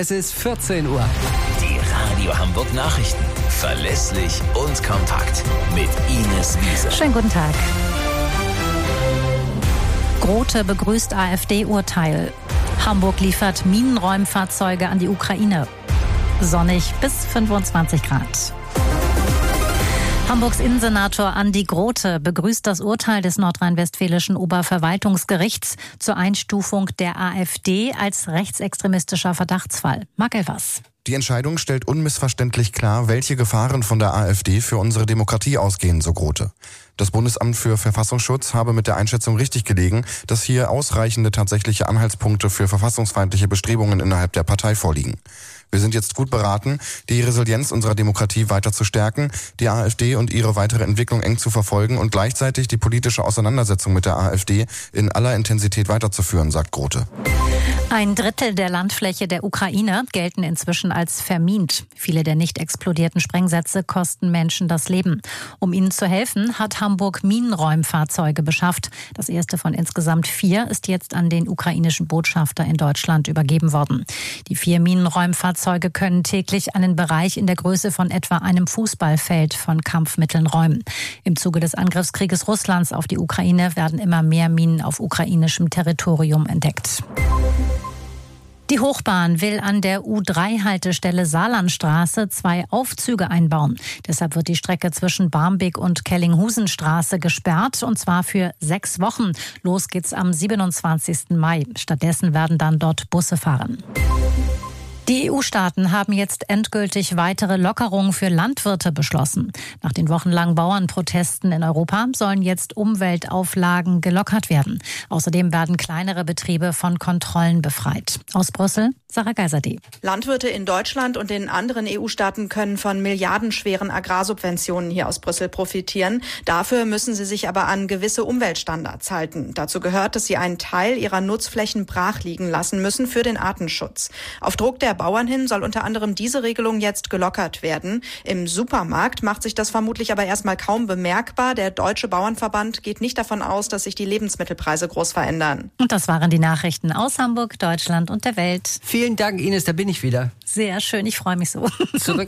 Es ist 14 Uhr. Die Radio Hamburg Nachrichten. Verlässlich und kompakt. Mit Ines Wiese. Schönen guten Tag. Grote begrüßt AfD-Urteil. Hamburg liefert Minenräumfahrzeuge an die Ukraine. Sonnig bis 25 Grad. Hamburgs Innensenator Andi Grote begrüßt das Urteil des nordrhein-westfälischen Oberverwaltungsgerichts zur Einstufung der AfD als rechtsextremistischer Verdachtsfall. Mag er was? Die Entscheidung stellt unmissverständlich klar, welche Gefahren von der AfD für unsere Demokratie ausgehen, so Grote. Das Bundesamt für Verfassungsschutz habe mit der Einschätzung richtig gelegen, dass hier ausreichende tatsächliche Anhaltspunkte für verfassungsfeindliche Bestrebungen innerhalb der Partei vorliegen. Wir sind jetzt gut beraten, die Resilienz unserer Demokratie weiter zu stärken, die AfD und ihre weitere Entwicklung eng zu verfolgen und gleichzeitig die politische Auseinandersetzung mit der AfD in aller Intensität weiterzuführen, sagt Grote. 1/3 der Landfläche der Ukraine gelten inzwischen als vermint. Viele der nicht explodierten Sprengsätze kosten Menschen das Leben. Um ihnen zu helfen, hat Hamburg Minenräumfahrzeuge beschafft. Das erste von insgesamt 4 ist jetzt an den ukrainischen Botschafter in Deutschland übergeben worden. Die 4 Minenräumfahrzeuge können täglich einen Bereich in der Größe von etwa einem Fußballfeld von Kampfmitteln räumen. Im Zuge des Angriffskrieges Russlands auf die Ukraine werden immer mehr Minen auf ukrainischem Territorium entdeckt. Die Hochbahn will an der U3-Haltestelle Saarlandstraße 2 Aufzüge einbauen. Deshalb wird die Strecke zwischen Barmbek und Kellinghusenstraße gesperrt, und zwar für 6 Wochen. Los geht's am 27. Mai. Stattdessen werden dann dort Busse fahren. Die EU-Staaten haben jetzt endgültig weitere Lockerungen für Landwirte beschlossen. Nach den wochenlangen Bauernprotesten in Europa sollen jetzt Umweltauflagen gelockert werden. Außerdem werden kleinere Betriebe von Kontrollen befreit. Aus Brüssel, Sarah Geiserde. Landwirte in Deutschland und den anderen EU-Staaten können von milliardenschweren Agrarsubventionen hier aus Brüssel profitieren. Dafür müssen sie sich aber an gewisse Umweltstandards halten. Dazu gehört, dass sie einen Teil ihrer Nutzflächen brach liegen lassen müssen für den Artenschutz. Auf Druck der Bauern hin soll unter anderem diese Regelung jetzt gelockert werden. Im Supermarkt macht sich das vermutlich aber erstmal kaum bemerkbar. Der Deutsche Bauernverband geht nicht davon aus, dass sich die Lebensmittelpreise groß verändern. Und das waren die Nachrichten aus Hamburg, Deutschland und der Welt. Vielen Dank, Ines, da bin ich wieder. Sehr schön, ich freue mich so. Zurück